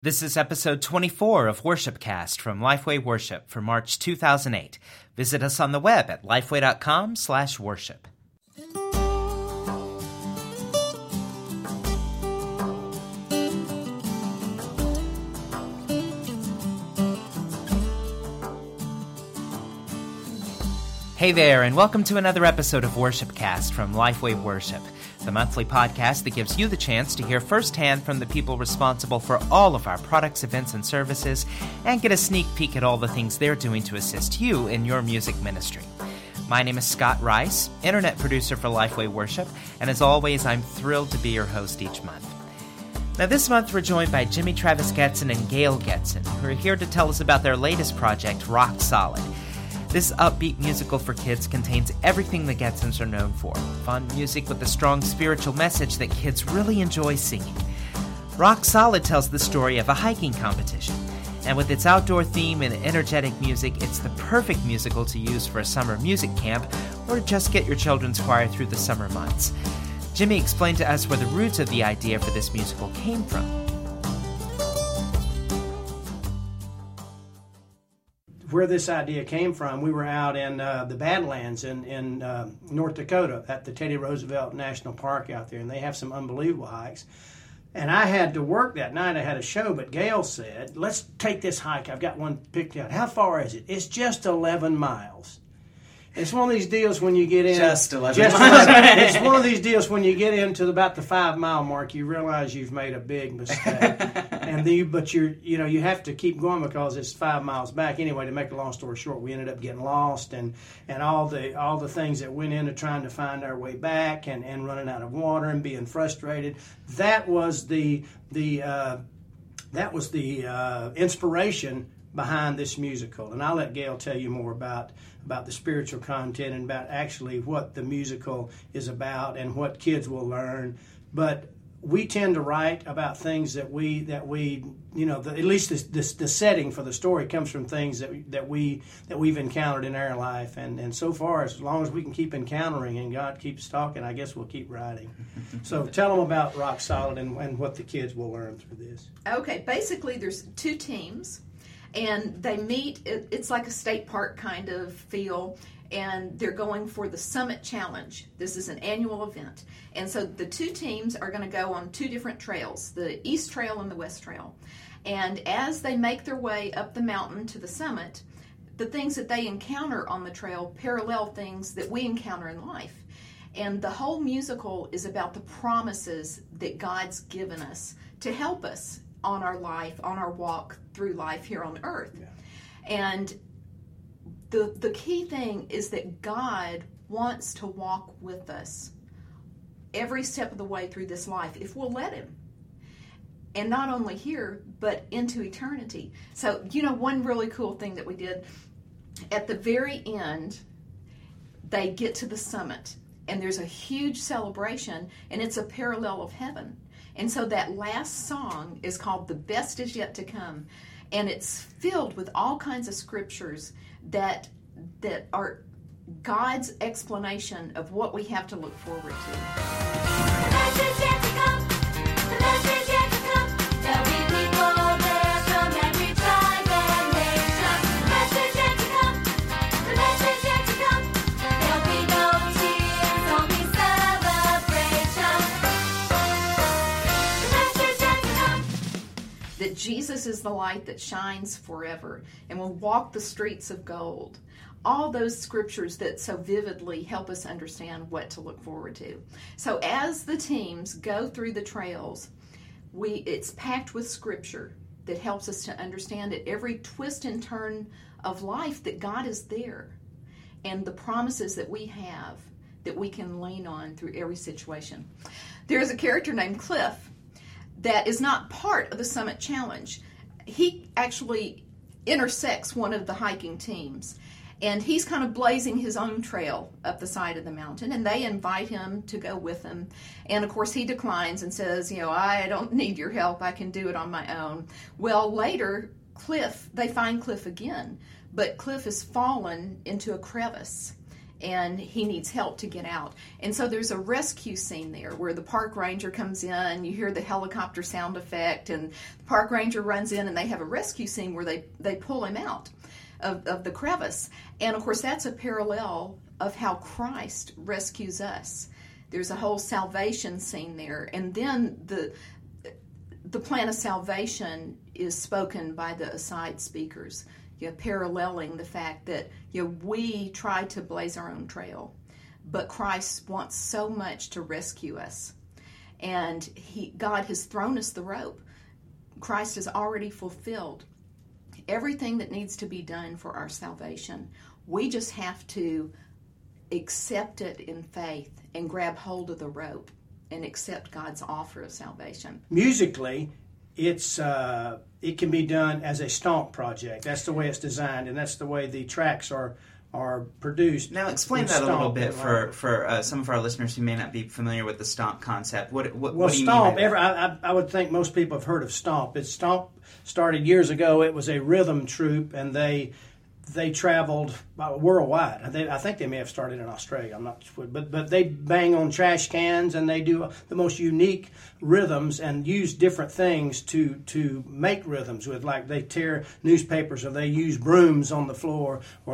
This is episode 24 of Worshipcast from Lifeway Worship for March 2008. Visit us on the web at lifeway.com/worship. Hey there, and welcome to another episode of Worshipcast from Lifeway Worship, the monthly podcast that gives you the chance to hear firsthand from the people responsible for all of our products, events, and services, and get a sneak peek at all the things they're doing to assist you in your music ministry. My name is Scott Rice, internet producer for Lifeway Worship, and as always, I'm thrilled to be your host each month. Now this month we're joined by Jimmy Travis Getson and Gail Getson, who are here to tell us about their latest project, Rock Solid. This upbeat musical for kids contains everything the Getsons are known for. Fun music with a strong spiritual message that kids really enjoy singing. Rock Solid tells the story of a hiking competition. And with its outdoor theme and energetic music, it's the perfect musical to use for a summer music camp or just get your children's choir through the summer months. Jimmy explained to us where the roots of the idea for this musical came from. Where this idea came from, we were out in the Badlands in North Dakota at the Teddy Roosevelt National Park out there, and they have some unbelievable hikes. And I had to work that night. I had a show, but Gail said, let's take this hike. I've got one picked out. How far is it? It's just 11 miles. It's one of these deals when you get in. Just 11 miles. It's one of these deals when you get into about the 5 mile mark, you realize you've made a big mistake. But you have to keep going because it's 5 miles back. Anyway, to make a long story short, we ended up getting lost and all the things that went into trying to find our way back and running out of water and being frustrated. That was the inspiration behind this musical, and I'll let Gail tell you more about the spiritual content and about actually what the musical is about and what kids will learn. But we tend to write about things that we at least the setting for the story comes from things that we've encountered in our life, and so far, as long as we can keep encountering and God keeps talking, I guess we'll keep writing. So tell them about Rock Solid and what the kids will learn through this. Okay, basically there's two teams. And they meet, it's like a state park kind of feel, and they're going for the Summit Challenge. This is an annual event. And so the two teams are going to go on two different trails, the East Trail and the West Trail. And as they make their way up the mountain to the summit, the things that they encounter on the trail parallel things that we encounter in life. And the whole musical is about the promises that God's given us to help us on our life, on our walk through life here on earth. Yeah. And the key thing is that God wants to walk with us every step of the way through this life if we'll let him. And not only here, but into eternity. So, one really cool thing that we did, at the very end, they get to the summit, and there's a huge celebration, and it's a parallel of heaven. And so that last song is called The Best Is Yet to Come. And it's filled with all kinds of scriptures that are God's explanation of what we have to look forward to. The best is yet to come. The best is yet to come. There'll be people there from every tribe and nation. The best is yet to come. The best is yet to come. There'll be no tears, only celebration. That Jesus is the light that shines forever and will walk the streets of gold. All those scriptures that so vividly help us understand what to look forward to. So as the teams go through the trails, it's packed with scripture that helps us to understand at every twist and turn of life that God is there and the promises that we have that we can lean on through every situation. There's a character named Cliff that is not part of the Summit Challenge. He actually intersects one of the hiking teams, and he's kind of blazing his own trail up the side of the mountain, and they invite him to go with them. And of course he declines and says, I don't need your help, I can do it on my own. Well, later, they find Cliff again, but Cliff has fallen into a crevice, and he needs help to get out. And so there's a rescue scene there where the park ranger comes in, you hear the helicopter sound effect, and the park ranger runs in, and they have a rescue scene where they pull him out of the crevice. And of course that's a parallel of how Christ rescues us. There's a whole salvation scene there. And then the plan of salvation is spoken by the aside speakers, paralleling the fact that we try to blaze our own trail, but Christ wants so much to rescue us, and God has thrown us the rope. Christ has already fulfilled everything that needs to be done for our salvation. We just have to accept it in faith and grab hold of the rope and accept God's offer of salvation. Musically, it can be done as a stomp project. That's the way it's designed, and that's the way the tracks are produced. Now explain that a little bit for some of our listeners who may not be familiar with the stomp concept. What do you stomp, mean by that? I would think most people have heard of stomp. Stomp started years ago. It was a rhythm troupe, and they traveled worldwide. I think they may have started in Australia. I'm not sure, but they bang on trash cans, and they do the most unique rhythms and use different things to make rhythms with. Like they tear newspapers, or they use brooms on the floor, or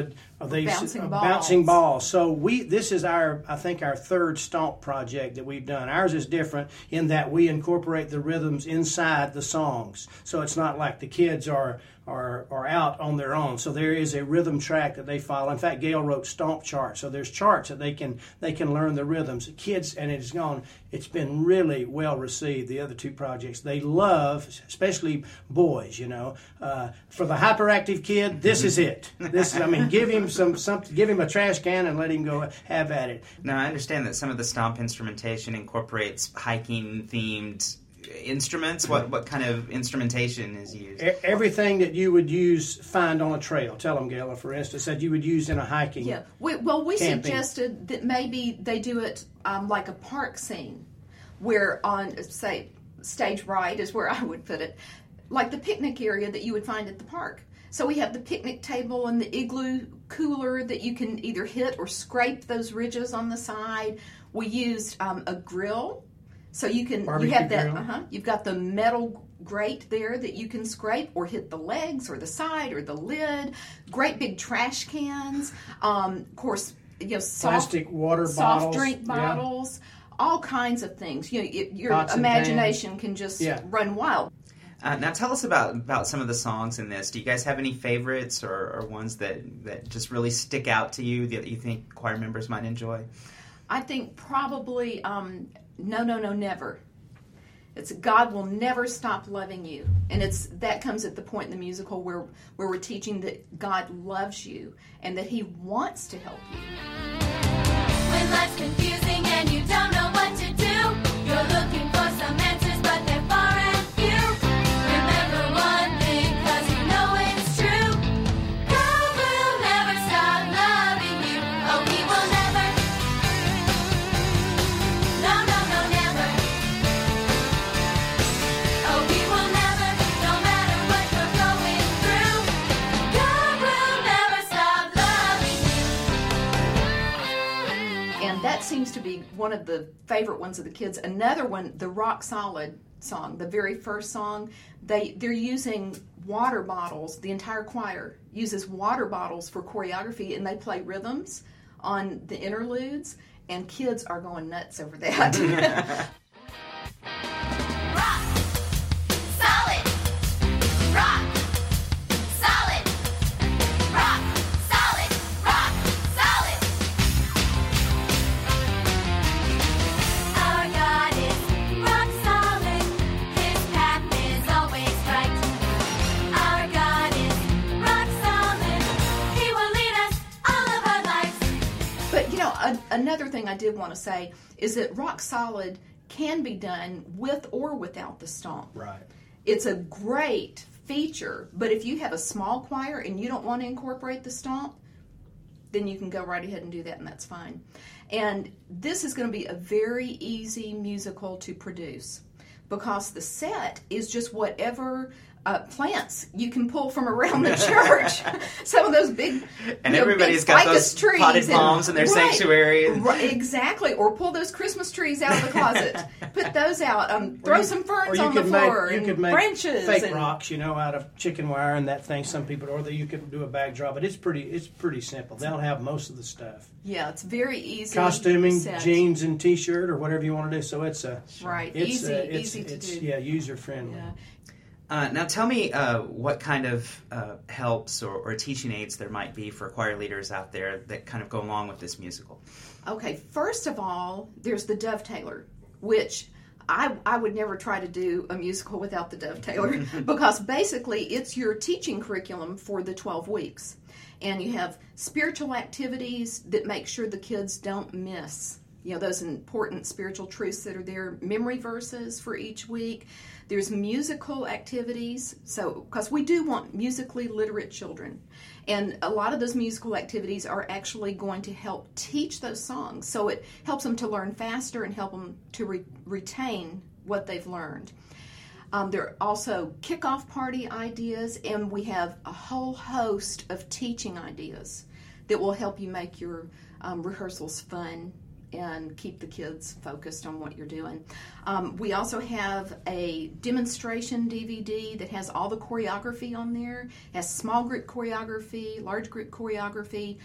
bouncing balls. So this is I think our third stomp project that we've done. Ours is different in that we incorporate the rhythms inside the songs. So it's not like the kids are out on their own. So there is a rhythm track that they follow. In fact, Gail wrote stomp charts. So there's charts that they can learn the rhythms. Kids, and it's been really well received. The other two projects, they love, especially boys, for the hyperactive kid, this is it. Give him something, give him a trash can and let him go have at it. Now, I understand that some of the stomp instrumentation incorporates hiking themed instruments. What kind of instrumentation is used? Everything that you would find on a trail. Tell them, Gail, for instance, that you would use in a hiking. Yeah. We suggested that maybe they do it like a park scene, where on, say, stage right is where I would put it, like the picnic area that you would find at the park. So we have the picnic table and the igloo cooler that you can either hit or scrape those ridges on the side. We used a grill. So you have that, you've got the metal grate there that you can scrape or hit the legs or the side or the lid. Great big trash cans. Of course, plastic water bottles. Soft drink bottles. Yeah. All kinds of things. Your imagination can just run wild. Now tell us about some of the songs in this. Do you guys have any favorites or ones that just really stick out to you that you think choir members might enjoy? I think probably... No, never. It's God will never stop loving you. And that comes at the point in the musical where we're teaching that God loves you and that He wants to help you. When life's confusing and you don't know what to do, you're looking for some answers, but they're far and few. Remember one thing, 'cause you know it's true. God will never stop loving you. Oh, He will never. No, never. Oh, He will never, no matter what you're going through. God will never stop loving you. And that seems to be one of the favorite ones of the kids. Another one, the Rock Solid song, the very first song, they're using water bottles. The entire choir uses water bottles for choreography, and they play rhythms on the interludes, and kids are going nuts over that. Rock, solid, rock, solid, rock, solid, rock, solid. Our God is rock solid. His path is always right. Our God is rock solid. He will lead us all of our lives. But, another thing I did want to say is that Rock Solid can be done with or without the stomp. Right. It's a great feature, but if you have a small choir and you don't want to incorporate the stomp, then you can go right ahead and do that, and that's fine. And this is going to be a very easy musical to produce because the set is just whatever plants you can pull from around the church. Some of those big, and everybody's got those trees potted palms in their sanctuary. Right, exactly. Or pull those Christmas trees out of the closet. Put those out. Throw some ferns on the floor. You could make branches fake rocks, out of chicken wire and that thing. Some people, or you could do a backdrop. But it's pretty simple. They'll have most of the stuff. Yeah, it's very easy. Costuming, jeans and T-shirt, or whatever you want to do. So it's easy to do. Yeah, user friendly. Yeah. Now tell me what kind of helps or teaching aids there might be for choir leaders out there that kind of go along with this musical. Okay, first of all, there's the dovetailer, which I would never try to do a musical without the dovetailer because basically it's your teaching curriculum for the 12 weeks. And you have spiritual activities that make sure the kids don't miss, those important spiritual truths that are there, memory verses for each week. There's musical activities, because we do want musically literate children. And a lot of those musical activities are actually going to help teach those songs. So it helps them to learn faster and help them to retain what they've learned. There are also kickoff party ideas, and we have a whole host of teaching ideas that will help you make your rehearsals fun and keep the kids focused on what you're doing. We also have a demonstration DVD that has all the choreography on there. It has small group choreography, large group choreography,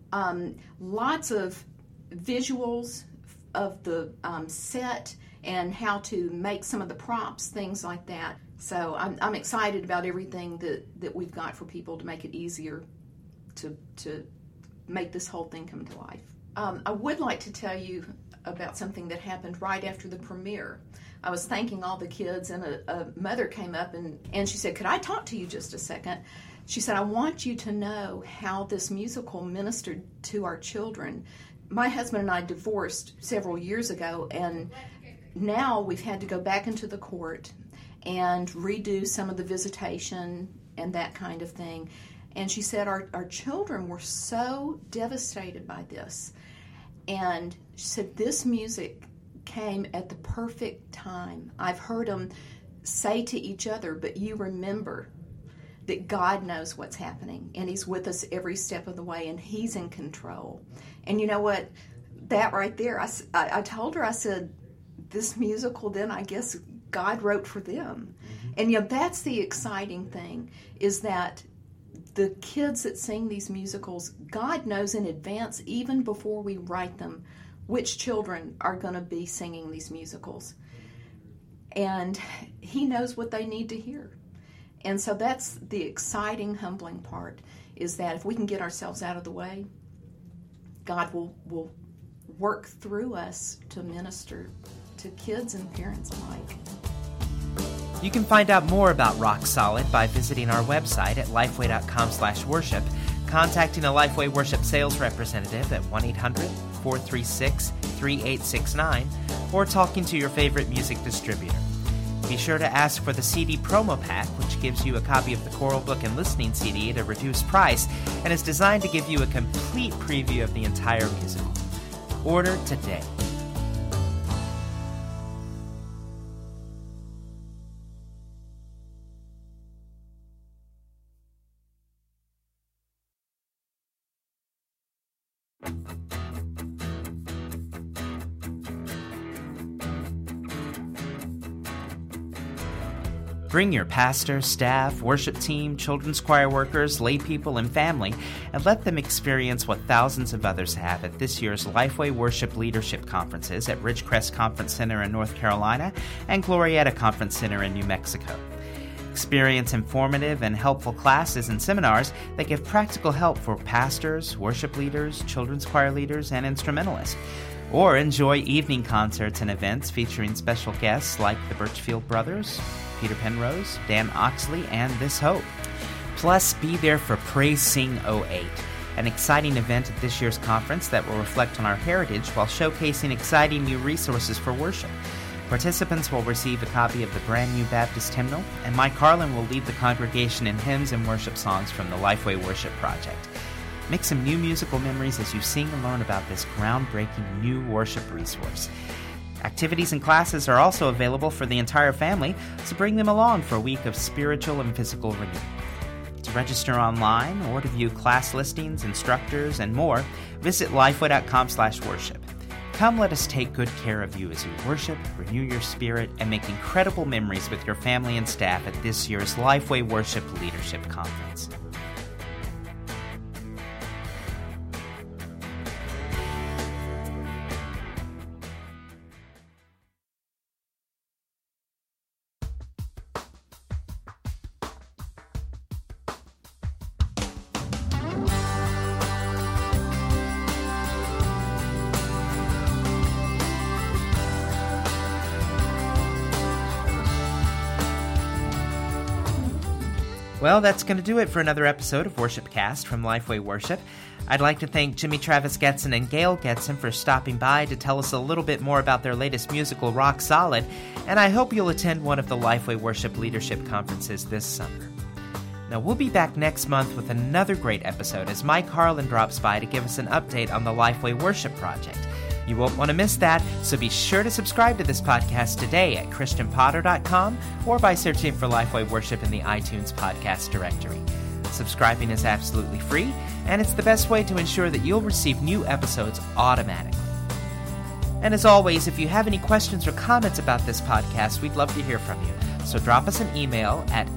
lots of visuals of the set and how to make some of the props, things like that. So I'm excited about everything that we've got for people to make it easier to make this whole thing come to life. I would like to tell you about something that happened right after the premiere. I was thanking all the kids, and a mother came up and she said, "Could I talk to you just a second?" She said, "I want you to know how this musical ministered to our children. My husband and I divorced several years ago, and now we've had to go back into the court and redo some of the visitation and that kind of thing." And she said, our children were so devastated by this. And she said, this music came at the perfect time. I've heard them say to each other, but you remember that God knows what's happening, and He's with us every step of the way, and He's in control. And you know what? That right there, I told her, I said, this musical then, I guess, God wrote for them. Mm-hmm. And that's the exciting thing, is that the kids that sing these musicals, God knows in advance, even before we write them, which children are going to be singing these musicals. And He knows what they need to hear. And so that's the exciting, humbling part, is that if we can get ourselves out of the way, God will work through us to minister to kids and parents alike. You can find out more about Rock Solid by visiting our website at lifeway.com/worship, contacting a Lifeway Worship sales representative at 1-800-436-3869, or talking to your favorite music distributor. Be sure to ask for the CD promo pack, which gives you a copy of the choral book and listening CD at a reduced price and is designed to give you a complete preview of the entire musical. Order today. Bring your pastor, staff, worship team, children's choir workers, lay people, and family, and let them experience what thousands of others have at this year's Lifeway Worship Leadership Conferences at Ridgecrest Conference Center in North Carolina and Glorieta Conference Center in New Mexico. Experience informative and helpful classes and seminars that give practical help for pastors, worship leaders, children's choir leaders, and instrumentalists. Or enjoy evening concerts and events featuring special guests like the Birchfield Brothers, Peter Penrose, Dan Oxley, and This Hope. Plus, be there for Praise Sing 08, an exciting event at this year's conference that will reflect on our heritage while showcasing exciting new resources for worship. Participants will receive a copy of the brand new Baptist hymnal, and Mike Carlin will lead the congregation in hymns and worship songs from the Lifeway Worship Project. Make some new musical memories as you sing and learn about this groundbreaking new worship resource. Activities and classes are also available for the entire family, so bring them along for a week of spiritual and physical renewal. To register online or to view class listings, instructors, and more, visit lifeway.com/worship. Come let us take good care of you as you worship, renew your spirit, and make incredible memories with your family and staff at this year's Lifeway Worship Leadership Conference. Well, that's going to do it for another episode of WorshipCast from Lifeway Worship. I'd like to thank Jimmy Travis Getson and Gail Getson for stopping by to tell us a little bit more about their latest musical, Rock Solid, and I hope you'll attend one of the Lifeway Worship Leadership Conferences this summer. Now, we'll be back next month with another great episode as Mike Harlan drops by to give us an update on the Lifeway Worship Project. You won't want to miss that, so be sure to subscribe to this podcast today at christianpotter.com or by searching for Lifeway Worship in the iTunes podcast directory. Subscribing is absolutely free, and it's the best way to ensure that you'll receive new episodes automatically. And as always, if you have any questions or comments about this podcast, we'd love to hear from you. So drop us an email at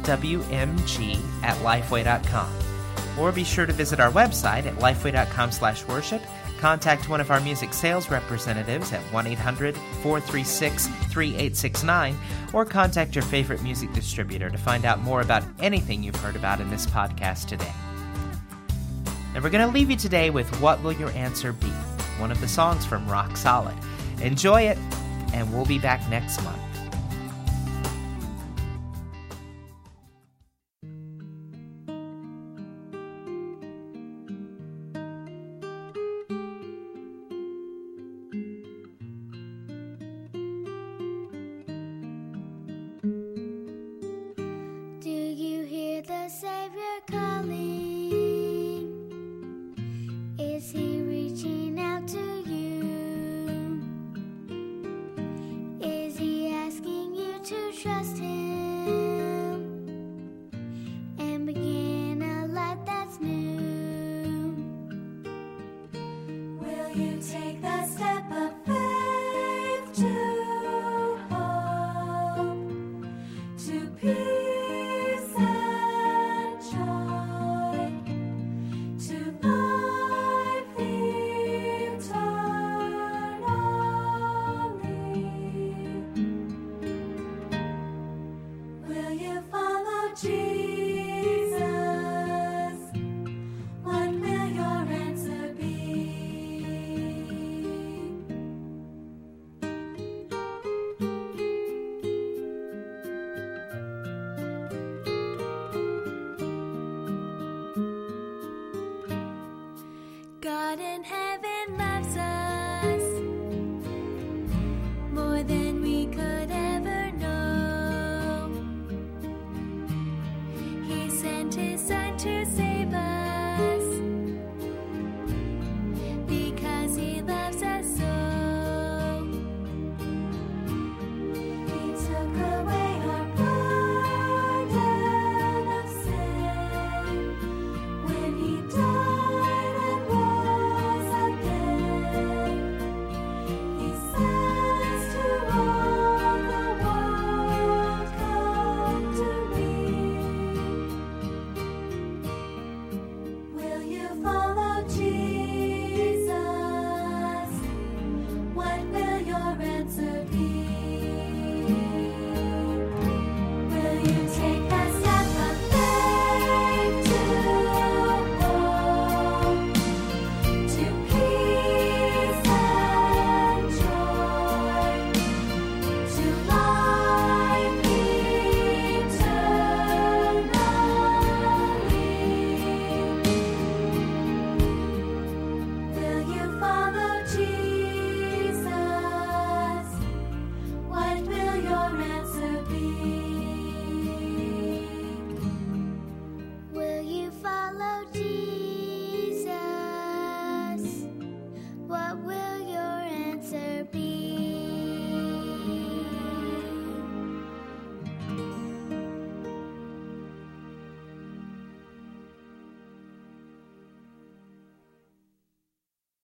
lwmg@lifeway.com. Or be sure to visit our website at lifeway.com/worship. Contact one of our music sales representatives at 1-800-436-3869, or contact your favorite music distributor to find out more about anything you've heard about in this podcast today. And we're going to leave you today with What Will Your Answer Be?, one of the songs from Rock Solid. Enjoy it, and we'll be back next month. God in heaven loves us more than we could ever know. He sent His Son to save us.